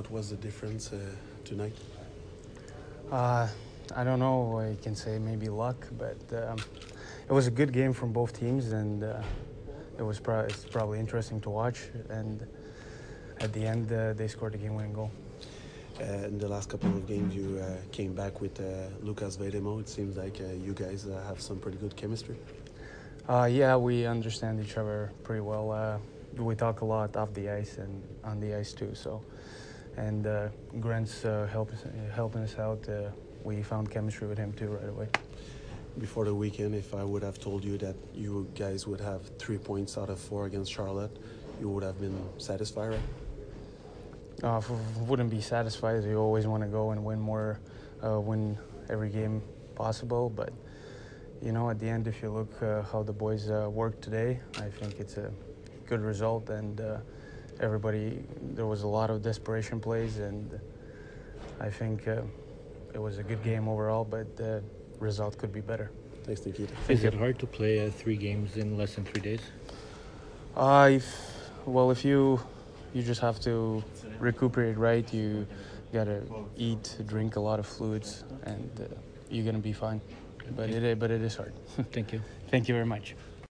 What was the difference tonight? I don't know. I can say maybe luck, but it was a good game from both teams, and it's probably interesting to watch. And at the end, they scored a game-winning goal. In the last couple of games, you came back with Lucas Vedemo. It seems like you guys have some pretty good chemistry. Yeah, we understand each other pretty well. We talk a lot off the ice and on the ice too. And Grant's helping us out. We found chemistry with him too right away. Before the weekend, if I would have told you that you guys would have 3 points out of 4 against Charlotte, you would have been satisfied, right? Wouldn't be satisfied. You always want to go and win every game possible. But at the end, if you look how the boys worked today, I think it's a good result. And there was a lot of desperation plays, and I think it was a good game overall. But the result could be better. Thanks, Nikita. Is it hard to play 3 games in less than 3 days? If you just have to recuperate, right? You gotta eat, drink a lot of fluids, and you're gonna be fine. But it is hard. Thank you. Thank you very much.